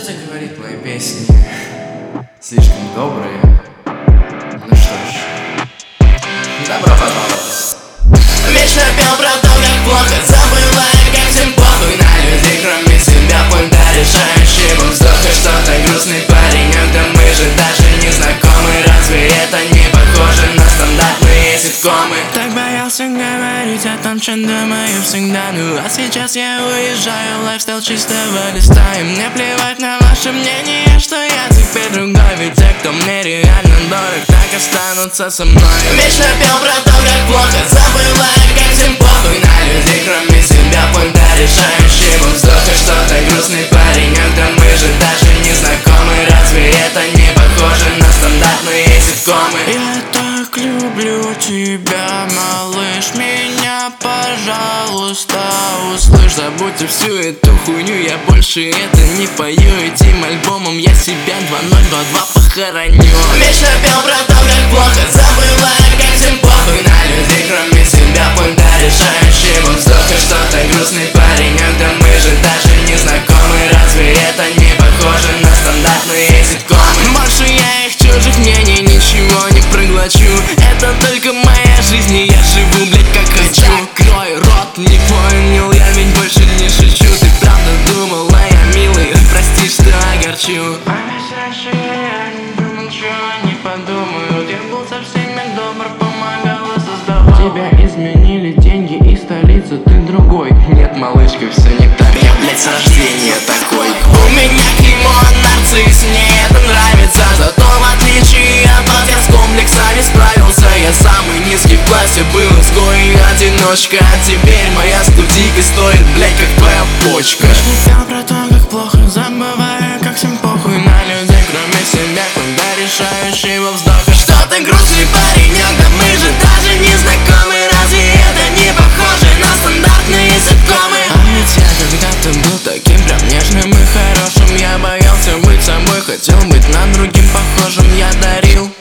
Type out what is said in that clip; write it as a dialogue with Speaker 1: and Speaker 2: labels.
Speaker 1: Что-то говорит мои песни, слишком добрые. Ну что ж, добро пожаловать.
Speaker 2: Вечно пел про то, как плохо, забывая, как всем похуй на людей, кроме себя. Пункта решающего вздоха, что-то грустный парень, да мы же даже не знакомы. Разве это не похоже на стандартные ситкомы? Так боялся говорить о том, что думаю всегда. Ну а сейчас я уезжаю, лайфстайл чистого листа. И мне плевать на ваше мнение, что я теперь другой. Ведь те, кто мне реально дорог, так останутся со мной. Вечно пел про то, как плохо, забывая, как всем похуй на людей, кроме себя. Пункта решающего вздоха, что-то грустный парень, да мы же даже не знакомы. Разве это не похоже на стандартные ситкомы? Я так люблю тебя, малыш, меня, пожалуйста, услышь. Забудьте всю эту хуйню, я больше это не пою. Этим альбомом я себя 2022 похороню. Вечно пел про то, как плохо, забывая, как всем похуй на людей, кроме себя. Пункта решающего вздоха, что-то грустный парень, да мы же даже не знакомы. Разве это не похоже на стандартные ситкомы? Больше я их чужих мнений ничего не проглочу. Это только моя жизнь, и я живу, блять, как хочу. Закрой рот, не понял, я ведь больше не шучу. Ты правда думала, я милый, прости, что огорчу. А ведь раньше я не думал, что они подумают. Я был со всеми добр, помогал и создавал. Тебя изменили деньги и столица, ты другой. Нет, малышка, все не так, я, блять, с рождения такой. У меня клеймо нарцисс, мне это нравится. Зато в отличие от вас я с комплексами справился. Я самый низкий в классе, был изгой и одиночка. А теперь моя студийка стоит, блять, как твоя почка. Я пел про то, как плохо, забывая, как всем похуй на людей, кроме себя. Когда решающего вздоха, что-то грустный парень, да мы же даже не знакомы. Разве это не похоже на стандартные ситкомы? А ведь я когда-то был таким прям нежным и хорошим. Я боялся быть собой, хотел быть на другим похожим. Я дарил